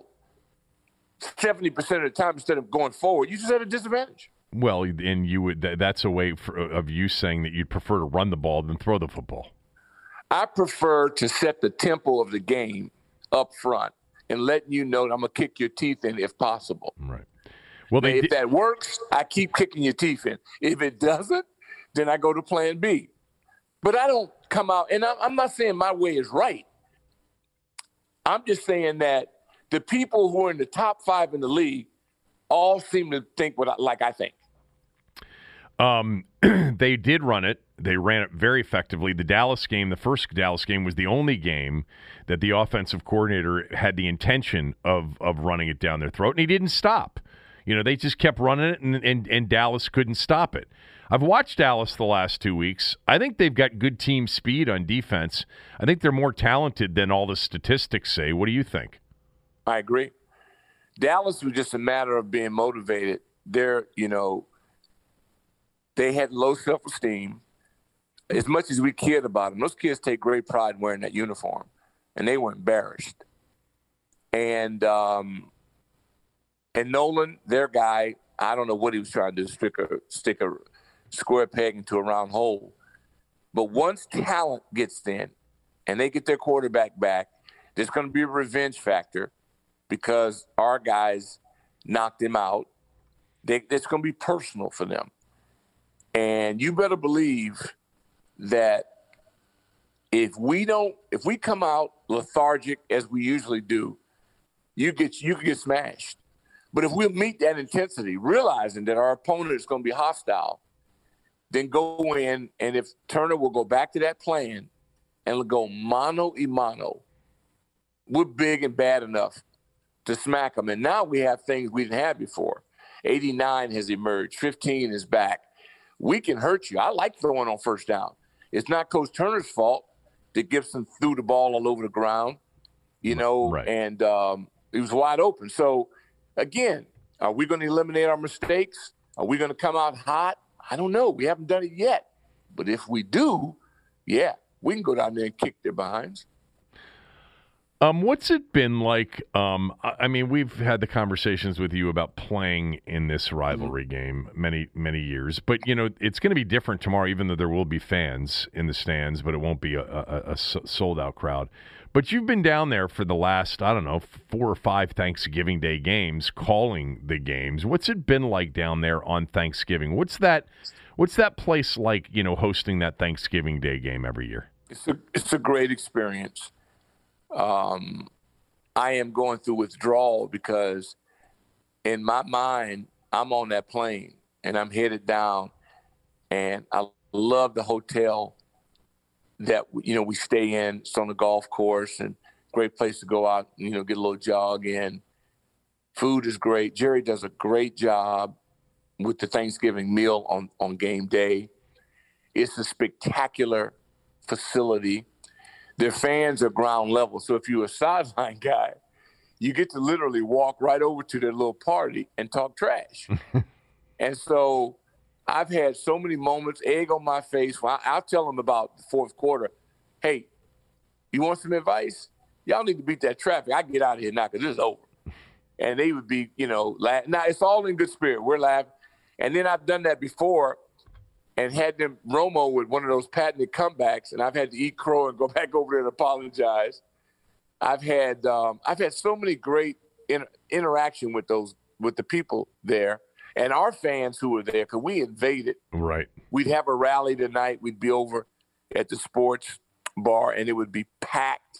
70% of the time instead of going forward, you just have a disadvantage. Well, and that's a way of you saying that you'd prefer to run the ball than throw the football. I prefer to set the tempo of the game up front and letting you know that I'm going to kick your teeth in if possible. Right. Well, if that works, I keep kicking your teeth in. If it doesn't, then I go to plan B. But I don't come out, and I'm not saying my way is right. I'm just saying that the people who are in the top 5 in the league all seem to think like I think. They did run it. They ran it very effectively. The first Dallas game, was the only game that the offensive coordinator had the intention of running it down their throat, and he didn't stop. They just kept running it, and Dallas couldn't stop it. I've watched Dallas the last 2 weeks. I think they've got good team speed on defense. I think they're more talented than all the statistics say. What do you think? I agree. Dallas was just a matter of being motivated. They had low self-esteem. As much as we cared about them, those kids take great pride in wearing that uniform, and they were embarrassed. And Nolan, their guy, I don't know what he was trying to do, stick a square peg into a round hole. But once talent gets in and they get their quarterback back, there's going to be a revenge factor because our guys knocked him out. It's going to be personal for them. And you better believe that if we come out lethargic as we usually do, you could get smashed. But if we meet that intensity, realizing that our opponent is going to be hostile, then go in, and if Turner will go back to that plan and go mano a mano, we're big and bad enough to smack them. And now we have things we didn't have before. 89 has emerged. 15 is back. We can hurt you. I like throwing on first down. It's not Coach Turner's fault that Gibson threw the ball all over the ground, Right. and it was wide open. So, again, are we going to eliminate our mistakes? Are we going to come out hot? I don't know. We haven't done it yet. But if we do, yeah, we can go down there and kick their behinds. What's it been like? I mean, we've had the conversations with you about playing in this rivalry game many, many years, but it's going to be different tomorrow, even though there will be fans in the stands, but it won't be a sold out crowd. But you've been down there for the last, 4 or 5 Thanksgiving Day games, calling the games. What's it been like down there on Thanksgiving? What's that place like, hosting that Thanksgiving Day game every year? It's a great experience. I am going through withdrawal because in my mind, I'm on that plane and I'm headed down, and I love the hotel that, we stay in. It's on the golf course, and great place to go out, get a little jog in. Food is great. Jerry does a great job with the Thanksgiving meal on game day. It's a spectacular facility. Their fans are ground level. So if you're a sideline guy, you get to literally walk right over to their little party and talk trash. And so I've had so many moments, egg on my face. Well, I'll tell them about the fourth quarter. Hey, you want some advice? Y'all need to beat that traffic. I get out of here now because it's over. And they would be, laughing. Now, it's all in good spirit. We're laughing. And then I've done that before and had them Romo with one of those patented comebacks, and I've had to eat crow and go back over there and apologize. I've had so many great interaction with the people there and our fans who were there, because we invaded. Right. We'd have a rally tonight. We'd be over at the sports bar, and it would be packed.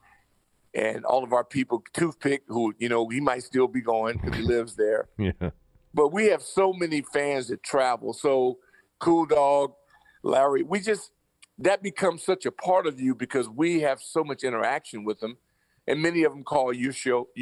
And all of our people, Toothpick, who, he might still be going because he lives there. Yeah. But we have so many fans that travel. So Cool Dog, Larry, that becomes such a part of you because we have so much interaction with them. And many of them call your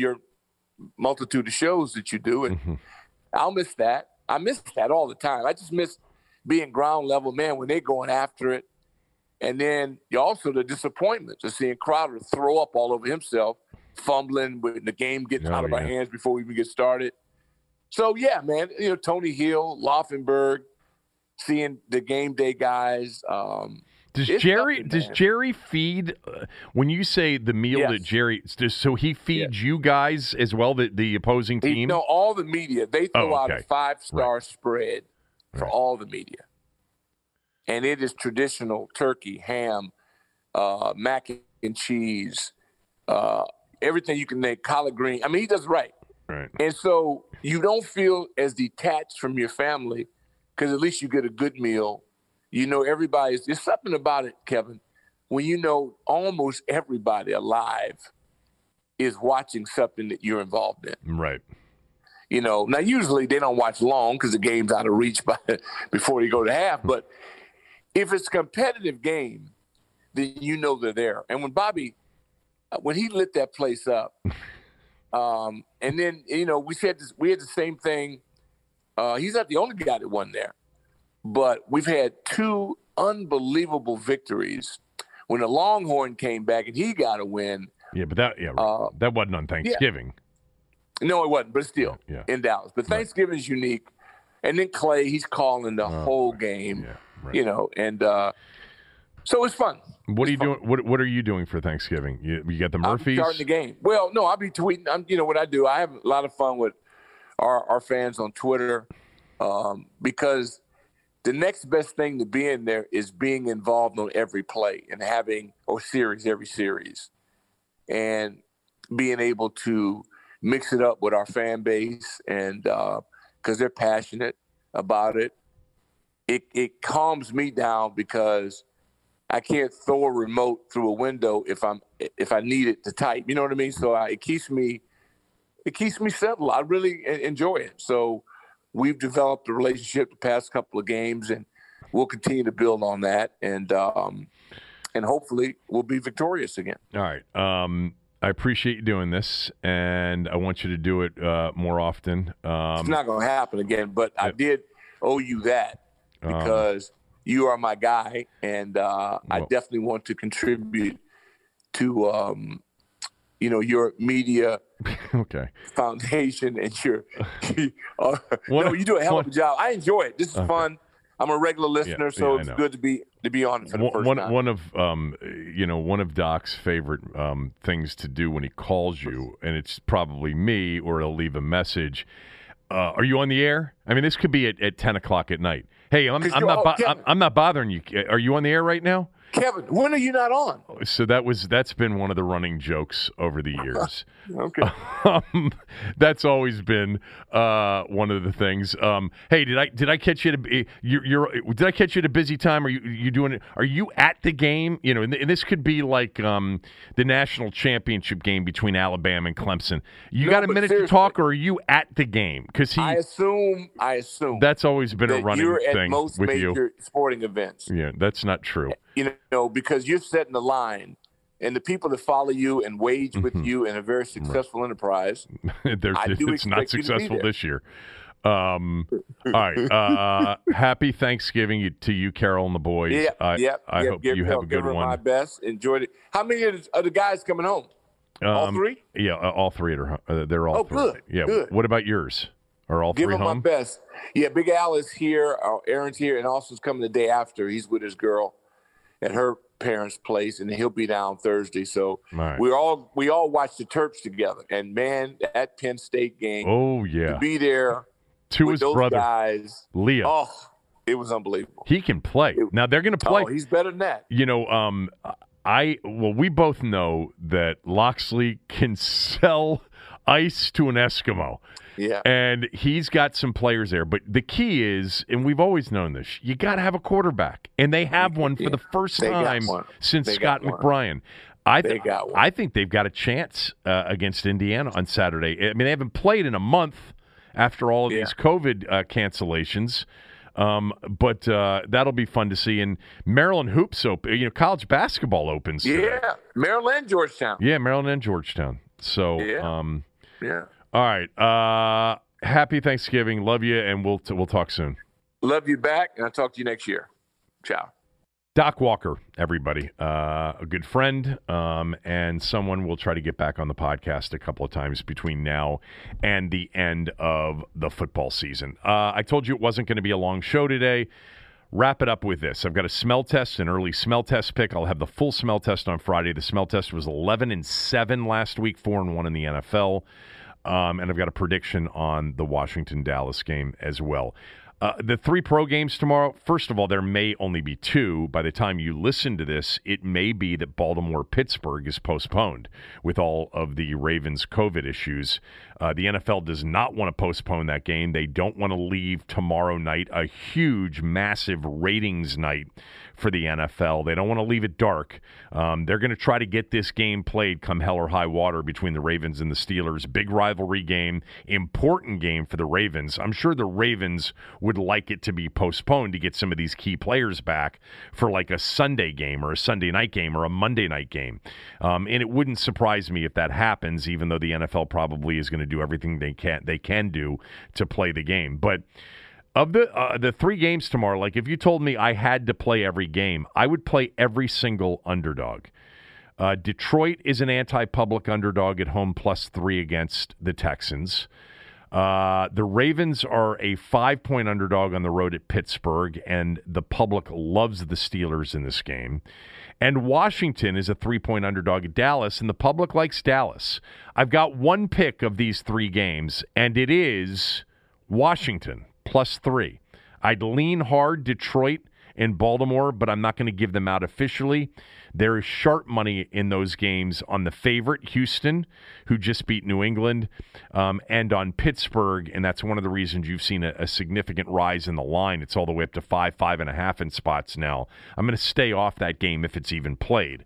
multitude of shows that you do. And I'll miss that. I miss that all the time. I just miss being ground level, man, when they're going after it. And then also the disappointment of seeing Crowder throw up all over himself, fumbling when the game gets out of our hands before we even get started. So, yeah, man, Tony Hill, Laufenberg, seeing the game day guys. Does Jerry feed when you say the meal that Jerry? So he feeds you guys as well, the opposing team. No, all the media. They throw out a 5-star spread for all the media, and it is traditional turkey, ham, mac and cheese, everything you can make. Collard green. I mean, he does right. Right. And so you don't feel as detached from your family, because at least you get a good meal. There's something about it, Kevin, when almost everybody alive is watching something that you're involved in. Right. Now usually they don't watch long because the game's out of reach before you go to half. But if it's a competitive game, then they're there. And when he lit that place up, and then, we had the same thing. He's not the only guy that won there, but we've had 2 unbelievable victories. When the Longhorn came back and he got a win. Yeah, but that wasn't on Thanksgiving. Yeah. No, it wasn't, but still in Dallas. But Thanksgiving is unique. And then Clay, he's calling the whole game, and so it's fun. What are you doing? What are you doing for Thanksgiving? You got the Murphys? I'm starting the game. Well, no, I'll be tweeting. What I do. I have a lot of fun with our fans on Twitter, because the next best thing to being there is being involved on every play and having every series, and being able to mix it up with our fan base and because they're passionate about it. It calms me down because I can't throw a remote through a window if I need it to type. You know what I mean? So it keeps me settled. I really enjoy it. So we've developed a relationship the past couple of games, and we'll continue to build on that, and hopefully we'll be victorious again. All right. I appreciate you doing this, and I want you to do it more often. It's not going to happen again, but I did owe you that because you are my guy, and I definitely want to contribute to your media foundation and your you do a hell of a job. I enjoy it. This is fun. I'm a regular listener, so it's good to be on it for the first time. One of Doc's favorite things to do when he calls you, and it's probably me, or he'll leave a message. Are you on the air? I mean, this could be at 10 o'clock at night. Hey, I'm not bothering you. Are you on the air right now? Kevin, when are you not on? So that's been one of the running jokes over the years. Okay. That's always been one of the things. Hey, did I catch you did I catch you at a busy time? Are you doing it? Are you at the game? You know, and this could be like the national championship game between Alabama and Clemson. You got a minute to talk, or are you at the game? Because I assume that's always been a running you're thing at most with major you. Sporting events. Yeah, that's not true. You know, because you're setting the line, and the people that follow you and wage with you in a very successful enterprise. It's not successful this year. All right. Happy Thanksgiving to you, Carol, and the boys. I hope you have a good one. My best. Enjoyed it. How many are the guys coming home? All three? Yeah, all three are. They're all three. Good. Yeah. Good. What about yours? Are all three home? Give them my best. Yeah, Big Al is here. Aaron's here, and Austin's coming the day after. He's with his girl at her parents' place, and he'll be down Thursday. So we all watched the Terps together, and man, that Penn State game. Oh yeah, to be there to with his those brother guys, Leo. Oh, it was unbelievable. He can play. Now they're going to play. Oh, he's better than that. You know, we both know that Loxley can sell ice to an Eskimo. Yeah. And he's got some players there. But the key is, and we've always known this, you got to have a quarterback. And they have one for the first time since Scott McBrien. I think they've got a chance against Indiana on Saturday. I mean, they haven't played in a month after all of these COVID cancellations. But that'll be fun to see. And Maryland hoops open. College basketball opens today. Yeah, Maryland and Georgetown. Yeah, Maryland and Georgetown. So, yeah. All right. Happy Thanksgiving. Love you, and we'll talk soon. Love you back, and I'll talk to you next year. Ciao. Doc Walker, everybody. A good friend, and someone we'll try to get back on the podcast a couple of times between now and the end of the football season. I told you it wasn't going to be a long show today. Wrap it up with this. I've got a smell test, an early smell test pick. I'll have the full smell test on Friday. The smell test was 11-7 last week, 4-1 in the NFL. And I've got a prediction on the Washington-Dallas game as well. The 3 pro games tomorrow, first of all, there may only be 2. By the time you listen to this, it may be that Baltimore-Pittsburgh is postponed with all of the Ravens' COVID issues. The NFL does not want to postpone that game. They don't want to leave tomorrow night a huge, massive ratings night for the NFL. They don't want to leave it dark. They're going to try to get this game played come hell or high water between the Ravens and the Steelers. Big rivalry game, important game for the Ravens. I'm sure the Ravens would like it to be postponed to get some of these key players back for like a Sunday game or a Sunday night game or a Monday night game. And it wouldn't surprise me if that happens, even though the NFL probably is going to do everything they can do to play the game. But of the 3 games tomorrow, like if you told me I had to play every game, I would play every single underdog. Detroit is an anti-public underdog at home +3 against the Texans. The Ravens are a 5-point underdog on the road at Pittsburgh, and the public loves the Steelers in this game. And Washington is a 3-point underdog at Dallas, and the public likes Dallas. I've got one pick of these 3 games, and it is Washington +3. I'd lean hard Detroit in Baltimore, but I'm not going to give them out officially. There is sharp money in those games on the favorite, Houston, who just beat New England, and on Pittsburgh, and that's one of the reasons you've seen a significant rise in the line. It's all the way up to 5.5 in spots now. I'm going to stay off that game if it's even played.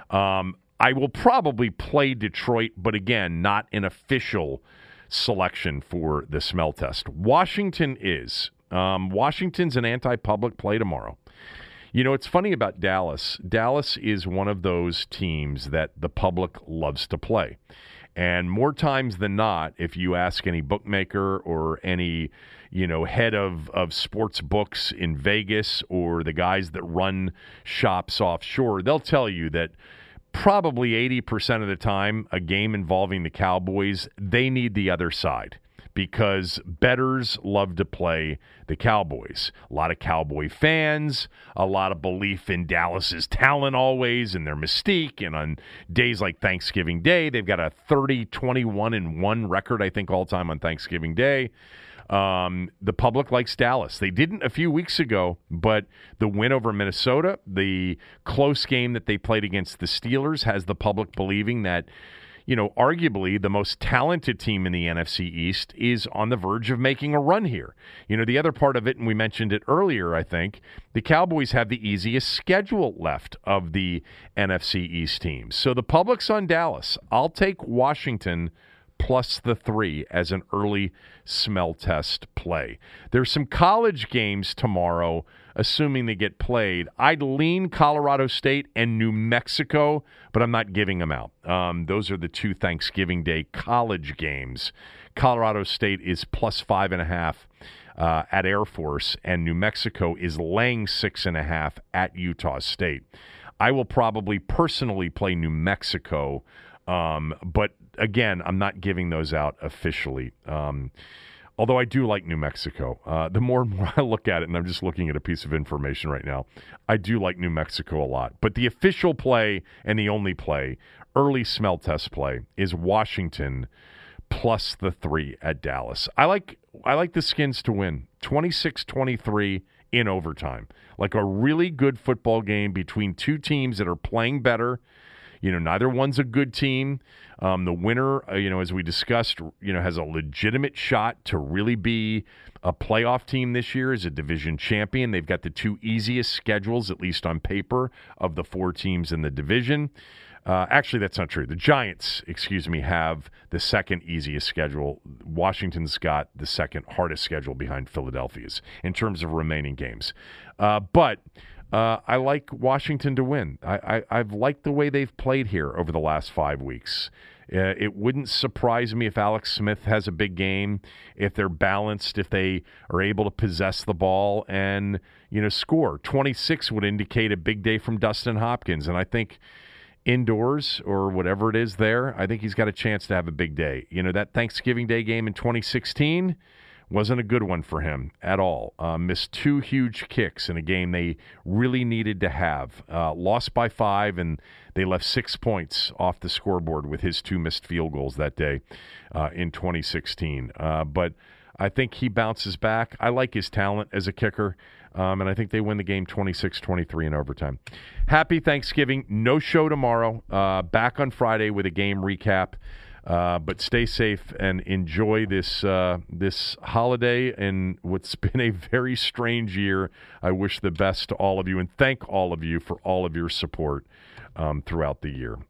I will probably play Detroit, but again, not an official selection for the smell test. Washington is. Washington's an anti-public play tomorrow. You know, it's funny about Dallas. Dallas is one of those teams that the public loves to play. And more times than not, if you ask any bookmaker or any, head of sports books in Vegas or the guys that run shops offshore, they'll tell you that probably 80% of the time, a game involving the Cowboys, they need the other side because bettors love to play the Cowboys. A lot of Cowboy fans, a lot of belief in Dallas's talent always and their mystique. And on days like Thanksgiving Day, they've got a 30-21-1 record, I think, all time on Thanksgiving Day. The public likes Dallas. They didn't a few weeks ago, but the win over Minnesota, the close game that they played against the Steelers, has the public believing that, arguably the most talented team in the NFC East is on the verge of making a run here. The other part of it, and we mentioned it earlier, I think, the Cowboys have the easiest schedule left of the NFC East teams. So the public's on Dallas. I'll take Washington plus the 3 as an early smell test play. There's some college games tomorrow, assuming they get played. I'd lean Colorado State and New Mexico, but I'm not giving them out. Those are the 2 Thanksgiving Day college games. Colorado State is plus 5.5 at Air Force, and New Mexico is laying 6.5 at Utah State. I will probably personally play New Mexico, but again, I'm not giving those out officially. Although I do like New Mexico. The more and more I look at it, and I'm just looking at a piece of information right now, I do like New Mexico a lot. But the official play and the only play, early smell test play, is Washington plus the 3 at Dallas. I like the Skins to win 26-23 in overtime. Like a really good football game between two teams that are playing better. Neither one's a good team. The winner, as we discussed, has a legitimate shot to really be a playoff team this year as a division champion. They've got the 2 easiest schedules, at least on paper, of the 4 teams in the division. Actually, that's not true. The Giants, have the second easiest schedule. Washington's got the second hardest schedule behind Philadelphia's in terms of remaining games. But I like Washington to win. I've liked the way they've played here over the last 5 weeks. It wouldn't surprise me if Alex Smith has a big game, if they're balanced, if they are able to possess the ball and, score. 26 would indicate a big day from Dustin Hopkins, and I think indoors or whatever it is there, I think he's got a chance to have a big day. That Thanksgiving Day game in 2016 wasn't a good one for him at all. Missed 2 huge kicks in a game they really needed to have. Lost by 5, and they left 6 points off the scoreboard with his 2 missed field goals that day in 2016. But I think he bounces back. I like his talent as a kicker, and I think they win the game 26-23 in overtime. Happy Thanksgiving. No show tomorrow. Back on Friday with a game recap. But stay safe and enjoy this holiday and what's been a very strange year. I wish the best to all of you and thank all of you for all of your support throughout the year.